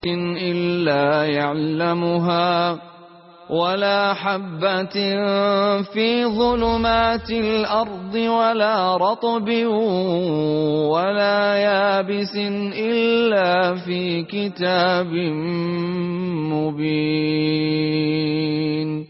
إلا يعلمها ولا حبة في ظلمات الأرض ولا رطب ولا يابس إلا في كتاب مبين.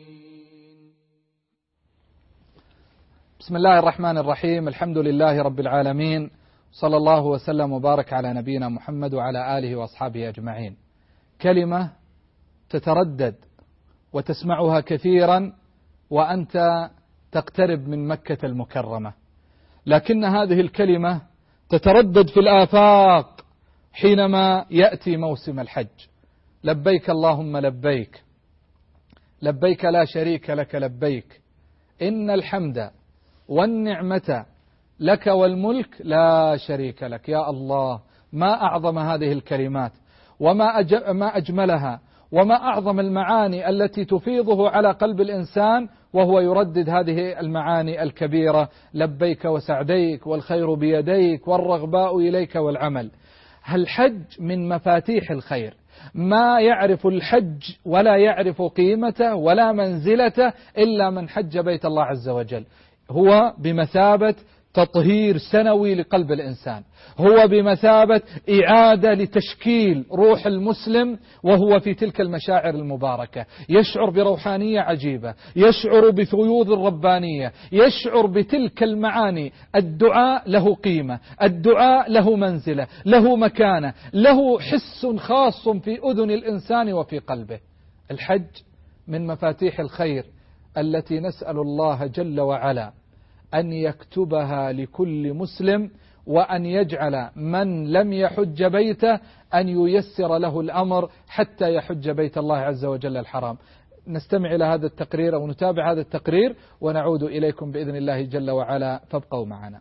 بسم الله الرحمن الرحيم. الحمد لله رب العالمين، صلى الله وسلم وبارك على نبينا محمد وعلى آله وأصحابه أجمعين. كلمة تتردد وتسمعها كثيرا وأنت تقترب من مكة المكرمة، لكن هذه الكلمة تتردد في الآفاق حينما يأتي موسم الحج. لبيك اللهم لبيك، لبيك لا شريك لك لبيك، إن الحمد والنعمة لك والملك لا شريك لك. يا الله، ما أعظم هذه الكلمات وما أجملها وما أعظم المعاني التي تفيضه على قلب الإنسان وهو يردد هذه المعاني الكبيرة: لبيك وسعديك والخير بيديك والرغباء إليك والعمل. الحج من مفاتيح الخير، ما يعرف الحج ولا يعرف قيمته ولا منزلته إلا من حج بيت الله عز وجل. هو بمثابة تطهير سنوي لقلب الإنسان، هو بمثابة إعادة لتشكيل روح المسلم وهو في تلك المشاعر المباركة، يشعر بروحانية عجيبة، يشعر بفيوض الربانية، يشعر بتلك المعاني. الدعاء له قيمة، الدعاء له منزلة، له مكانة، له حس خاص في أذن الإنسان وفي قلبه. الحج من مفاتيح الخير التي نسأل الله جل وعلا أن يكتبها لكل مسلم، وأن يجعل من لم يحج بيته أن ييسر له الأمر حتى يحج بيت الله عز وجل الحرام. نستمع إلى هذا التقرير أو نتابع هذا التقرير ونعود إليكم بإذن الله جل وعلا، فابقوا معنا.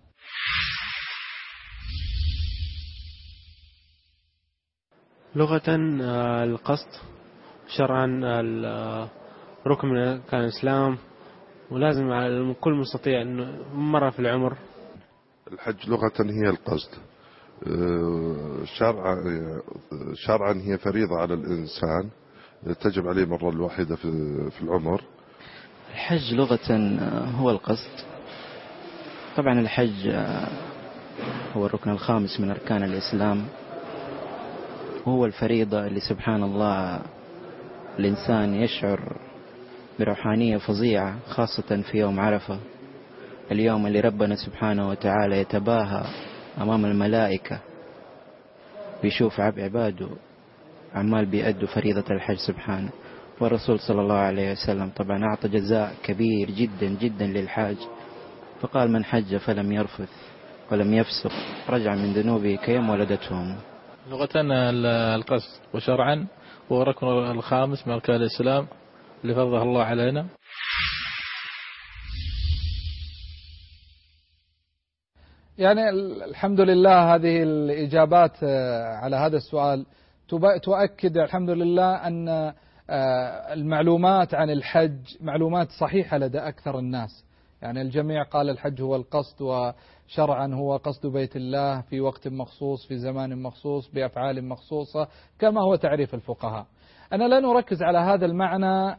لغة القصد، شرعا ركن من أركان الإسلام، ولازم على كل مستطيع أنه مرة في العمر. الحج لغة هي القصد، شرعا هي فريضة على الإنسان تجب عليه مرة الواحدة في العمر. الحج لغة هو القصد. طبعا الحج هو الركن الخامس من أركان الإسلام، وهو الفريضة اللي سبحان الله الإنسان يشعر بروحانية فظيعة، خاصة في يوم عرفة، اليوم اللي ربنا سبحانه وتعالى يتباهى أمام الملائكة ويشوف عباده عمال بيأدوا فريضة الحج سبحانه. والرسول صلى الله عليه وسلم طبعا أعطى جزاء كبير جدا جدا للحاج، فقال: من حج فلم يرفث ولم يفسق رجع من ذنوبه كيوم ولدته أمه. لغة القصد، وشرعا هو الركن الخامس من أركان الإسلام اللي فرضه الله علينا. يعني الحمد لله هذه الإجابات على هذا السؤال تؤكد الحمد لله أن المعلومات عن الحج معلومات صحيحة لدى أكثر الناس. يعني الجميع قال الحج هو القصد، وشرعا هو قصد بيت الله في وقت مخصوص في زمان مخصوص بأفعال مخصوصة كما هو تعريف الفقهاء. أنا لا نركز على هذا المعنى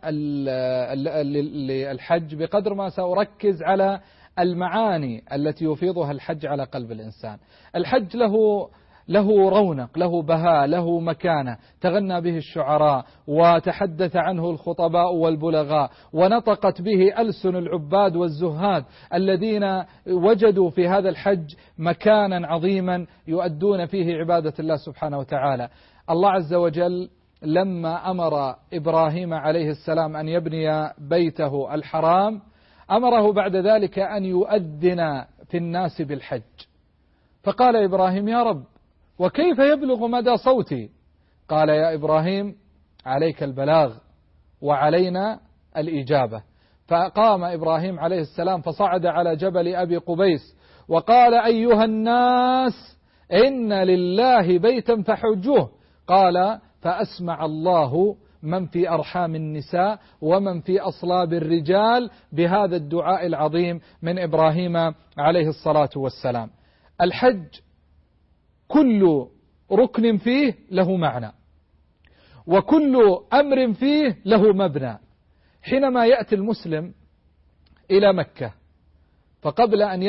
للحج بقدر ما سأركز على المعاني التي يفيضها الحج على قلب الإنسان. الحج له رونق، له بهاء، له مكانة، تغنى به الشعراء وتحدث عنه الخطباء والبلغاء، ونطقت به ألسن العباد والزهاد الذين وجدوا في هذا الحج مكانا عظيما يؤدون فيه عبادة الله سبحانه وتعالى. الله عز وجل لما أمر إبراهيم عليه السلام أن يبني بيته الحرام أمره بعد ذلك أن يؤذن في الناس بالحج، فقال إبراهيم: يا رب، وكيف يبلغ مدى صوتي؟ قال: يا إبراهيم، عليك البلاغ وعلينا الإجابة. فقام إبراهيم عليه السلام فصعد على جبل أبي قبيس وقال: أيها الناس، إن لله بيتا فحجوه. قال: فأسمع الله من في أرحام النساء ومن في أصلاب الرجال بهذا الدعاء العظيم من إبراهيم عليه الصلاة والسلام. الحج كل ركن فيه له معنى، وكل أمر فيه له مبنى. حينما يأتي المسلم إلى مكة، فقبل أن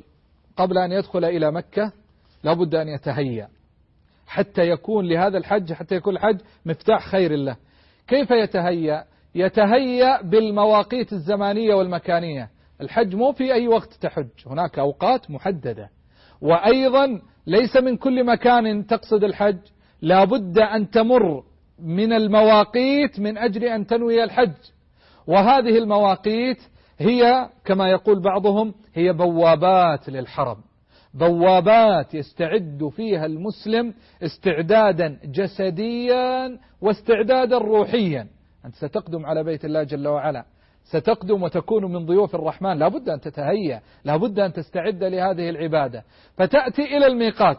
يدخل إلى مكة لابد أن يتهيأ حتى يكون لهذا الحج، حتى يكون الحج مفتاح خير له. كيف يتهيأ؟ يتهيأ بالمواقيت الزمانية والمكانية. الحج مو في أي وقت تحج، هناك أوقات محددة، وأيضا ليس من كل مكان تقصد الحج، لابد أن تمر من المواقيت من أجل أن تنوي الحج. وهذه المواقيت هي كما يقول بعضهم هي بوابات للحرم، بوابات يستعد فيها المسلم استعدادا جسديا واستعدادا روحيا. أنت ستقدم على بيت الله جل وعلا، ستقدم وتكون من ضيوف الرحمن، لابد أن تتهيأ، لابد أن تستعد لهذه العبادة. فتأتي إلى الميقات،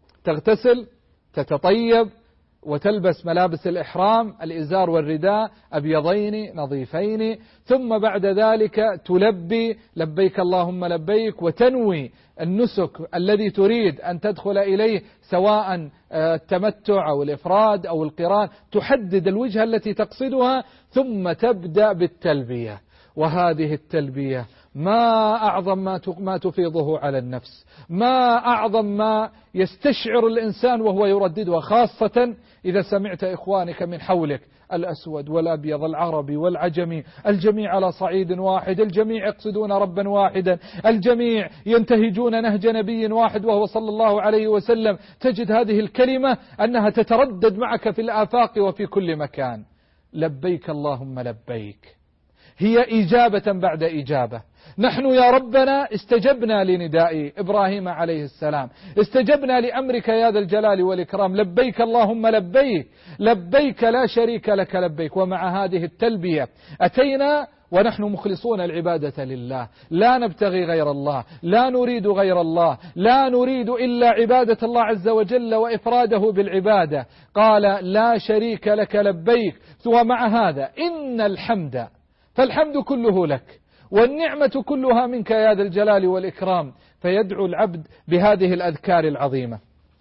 تغتسل، تتطيب، وتلبس ملابس الإحرام، الإزار والرداء أبيضين نظيفين، ثم بعد ذلك تلبي لبيك اللهم لبيك، وتنوي النسك الذي تريد أن تدخل إليه، سواء التمتع أو الإفراد أو القران، تحدد الوجهة التي تقصدها، ثم تبدأ بالتلبية. وهذه التلبية ما أعظم ما تفيضه على النفس، ما أعظم ما يستشعر الإنسان وهو يرددها، خاصة إذا سمعت إخوانك من حولك الأسود والأبيض العربي والعجمي الجميع على صعيد واحد، الجميع يقصدون ربا واحدا، الجميع ينتهجون نهج نبي واحد وهو صلى الله عليه وسلم. تجد هذه الكلمة أنها تتردد معك في الآفاق وفي كل مكان. لبيك اللهم لبيك هي إجابة بعد إجابة. نحن يا ربنا استجبنا لنداء إبراهيم عليه السلام، استجبنا لأمرك يا ذا الجلال والإكرام، لبيك اللهم لبيك، لبيك لا شريك لك لبيك. ومع هذه التلبية أتينا ونحن مخلصون العبادة لله، لا نبتغي غير الله، لا نريد غير الله، لا نريد إلا عبادة الله عز وجل وإفراده بالعبادة. قال لا شريك لك لبيك. ومع هذا إن الحمد، فالحمد كله لك، والنعمة كلها منك يا ذا الجلال والإكرام. فيدعو العبد بهذه الأذكار العظيمة.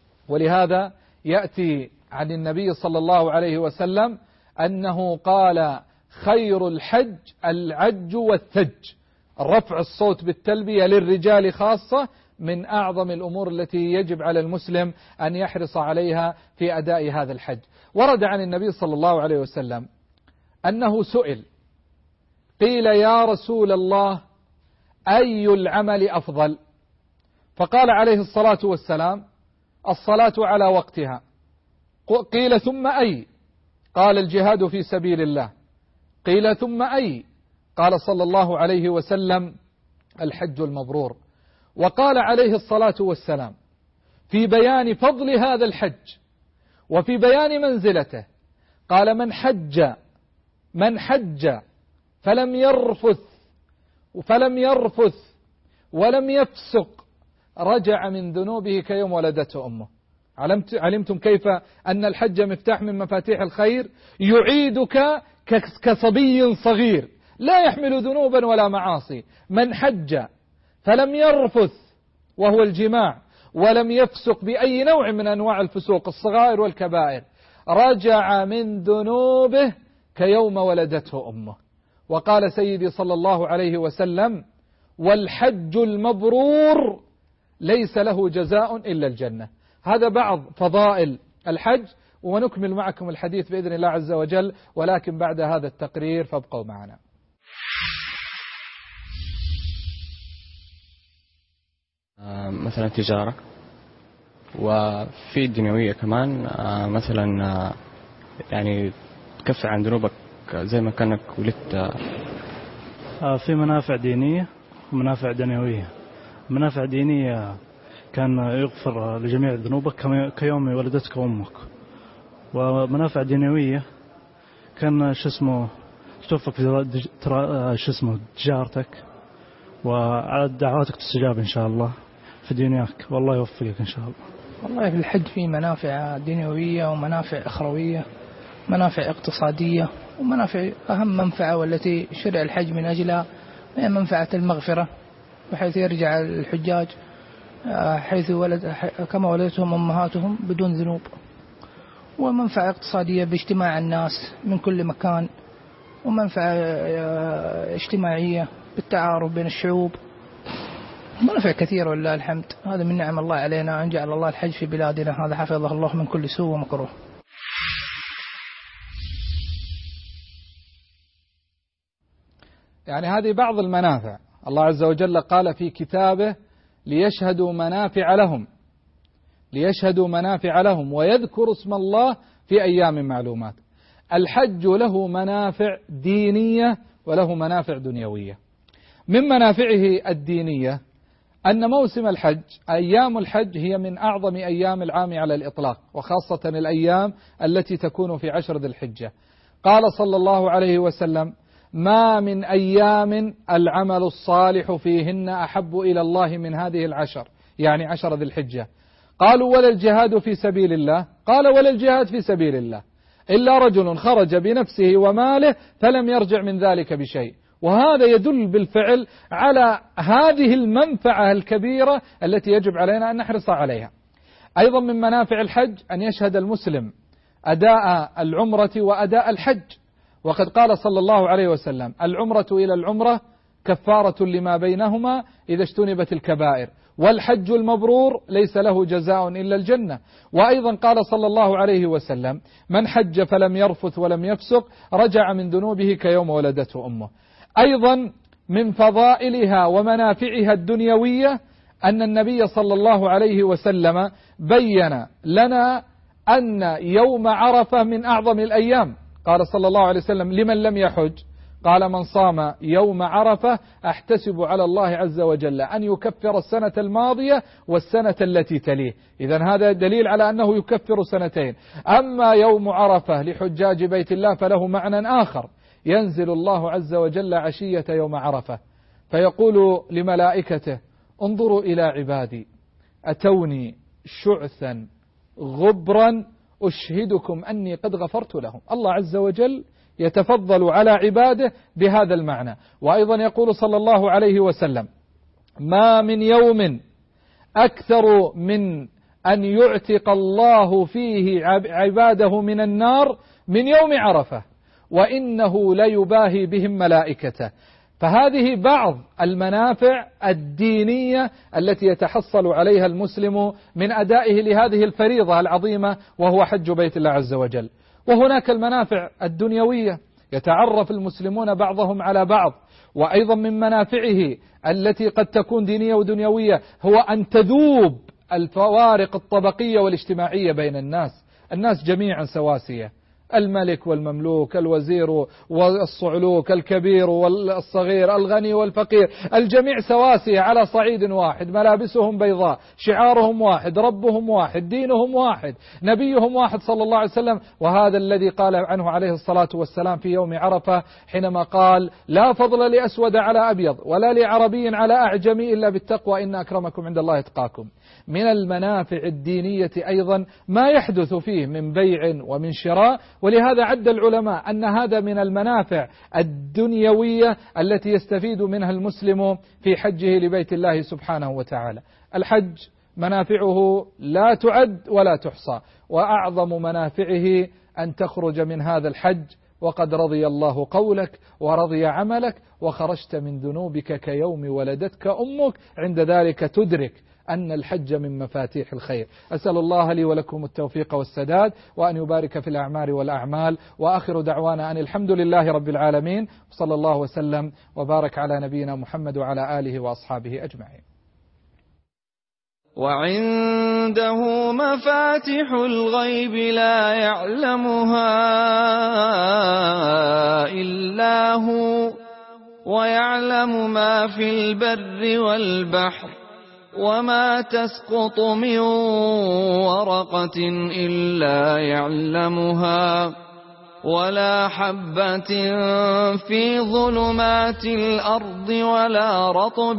ولهذا يأتي عن النبي صلى الله عليه وسلم أنه قال خير الحج العج والثج. الرفع الصوت بالتلبية للرجال خاصة من أعظم الأمور التي يجب على المسلم أن يحرص عليها في أداء هذا الحج. ورد عن النبي صلى الله عليه وسلم أنه سئل، قيل يا رسول الله أي العمل أفضل؟ فقال عليه الصلاة والسلام الصلاة على وقتها. قيل ثم أي؟ قال الجهاد في سبيل الله. قيل ثم أي؟ قال صلى الله عليه وسلم الحج المبرور. وقال عليه الصلاة والسلام في بيان فضل هذا الحج وفي بيان منزلته، قال من حج فلم يرفث ولم يفسق رجع من ذنوبه كيوم ولدته أمه. علمتم كيف أن الحج مفتاح من مفاتيح الخير؟ يعيدك كصبي صغير لا يحمل ذنوبا ولا معاصي. من حج فلم يرفث وهو الجماع ولم يفسق بأي نوع من أنواع الفسوق الصغائر والكبائر، رجع من ذنوبه كيوم ولدته أمه. وقال سيدي صلى الله عليه وسلم والحج المبرور ليس له جزاء إلا الجنة. هذا بعض فضائل الحج، ونكمل معكم الحديث بإذن الله عز وجل، ولكن بعد هذا التقرير فابقوا معنا. مثلا تجارة، وفي الدنيوية كمان، مثلا يعني تكفي عن ذنوبك زي ما كانك ولدت. في منافع دينية ومنافع دنيوية. منافع دينية كان يغفر لجميع ذنوبك كيوم ولدتك أمك. ومنافع دنيوية كان توفق في تجارتك، ودعواتك تستجاب إن شاء الله في دنياك، والله يوفقك إن شاء الله. والله في الحج فيه منافع دنيوية ومنافع أخروية، منافع اقتصادية، ومنافع أهم منفعة والتي شرع الحج من أجلها هي منفعة المغفرة، بحيث يرجع الحجاج كما ولدتهم أمهاتهم بدون ذنوب. ومنفعة اقتصادية باجتماع الناس من كل مكان، ومنفعة اجتماعية بالتعارف بين الشعوب، منافع كثيرة ولله الحمد. هذا من نعم الله علينا أن جعل الله الحج في بلادنا، هذا حفظه الله من كل سوء ومكروه. يعني هذه بعض المنافع. الله عز وجل قال في كتابه ليشهدوا منافع لهم ويذكروا اسم الله في أيام معلومات. الحج له منافع دينية وله منافع دنيوية. من منافعه الدينية أن موسم الحج، أيام الحج هي من أعظم أيام العام على الإطلاق، وخاصة الأيام التي تكون في 10 ذي الحجة. قال صلى الله عليه وسلم: ما من أيام العمل الصالح فيهن أحب إلى الله من هذه 10، يعني 10 ذي الحجة. قالوا: ولا الجهاد في سبيل الله؟ قال: ولا الجهاد في سبيل الله إلا رجل خرج بنفسه وماله فلم يرجع من ذلك بشيء. وهذا يدل بالفعل على هذه المنفعة الكبيرة التي يجب علينا أن نحرص عليها. أيضا من منافع الحج أن يشهد المسلم أداء العمرة وأداء الحج، وقد قال صلى الله عليه وسلم: العمرة إلى العمرة كفارة لما بينهما إذا اجتنبت الكبائر، والحج المبرور ليس له جزاء إلا الجنة. وأيضا قال صلى الله عليه وسلم: من حج فلم يرفث ولم يفسق رجع من ذنوبه كيوم ولدته أمه. أيضا من فضائلها ومنافعها الدنيوية أن النبي صلى الله عليه وسلم بين لنا أن يوم عرفة من أعظم الأيام. قال صلى الله عليه وسلم: لمن لم يحج؟ قال: من صام يوم عرفة أحتسب على الله عز وجل أن يكفر السنة الماضية والسنة التي تليه. إذن هذا دليل على أنه يكفر سنتين. أما يوم عرفة لحجاج بيت الله فله معنى آخر. ينزل الله عز وجل عشية يوم عرفة فيقول لملائكته: انظروا إلى عبادي أتوني شعثا غبرا أشهدكم أني قد غفرت لهم. الله عز وجل يتفضل على عباده بهذا المعنى. وأيضا يقول صلى الله عليه وسلم: ما من يوم أكثر من أن يعتق الله فيه عباده من النار من يوم عرفة، وإنه ليباهي بهم ملائكته. فهذه بعض المنافع الدينية التي يتحصل عليها المسلم من أدائه لهذه الفريضة العظيمة وهو حج بيت الله عز وجل. وهناك المنافع الدنيوية، يتعرف المسلمون بعضهم على بعض. وأيضا من منافعه التي قد تكون دينية ودنيوية هو أن تذوب الفوارق الطبقية والاجتماعية بين الناس جميعا سواسية، الملك والمملوك، الوزير والصعلوك، الكبير والصغير، الغني والفقير، الجميع سواسية على صعيد واحد، ملابسهم بيضاء، شعارهم واحد، ربهم واحد، دينهم واحد، نبيهم واحد صلى الله عليه وسلم. وهذا الذي قال عنه عليه الصلاة والسلام في يوم عرفة حينما قال: لا فضل لأسود على أبيض ولا لعربي على أعجمي إلا بالتقوى إن أكرمكم عند الله أتقاكم. من المنافع الدينية أيضا ما يحدث فيه من بيع ومن شراء، ولهذا عد العلماء أن هذا من المنافع الدنيوية التي يستفيد منها المسلم في حجه لبيت الله سبحانه وتعالى. الحج منافعه لا تعد ولا تحصى، وأعظم منافعه أن تخرج من هذا الحج وقد رضي الله قولك ورضي عملك وخرجت من ذنوبك كيوم ولدتك أمك. عند ذلك تدرك أن الحج من مفاتيح الخير. أسأل الله لي ولكم التوفيق والسداد، وأن يبارك في الأعمال والأعمال، وآخر دعوانا أن الحمد لله رب العالمين، وصلى الله وسلم وبارك على نبينا محمد وعلى آله وأصحابه أجمعين. وعنده مفاتح الغيب لا يعلمها إلا هو، ويعلم ما في البر والبحر، وما تسقط من ورقة إلا يعلمها، ولا حبة في ظلمات الأرض ولا رطب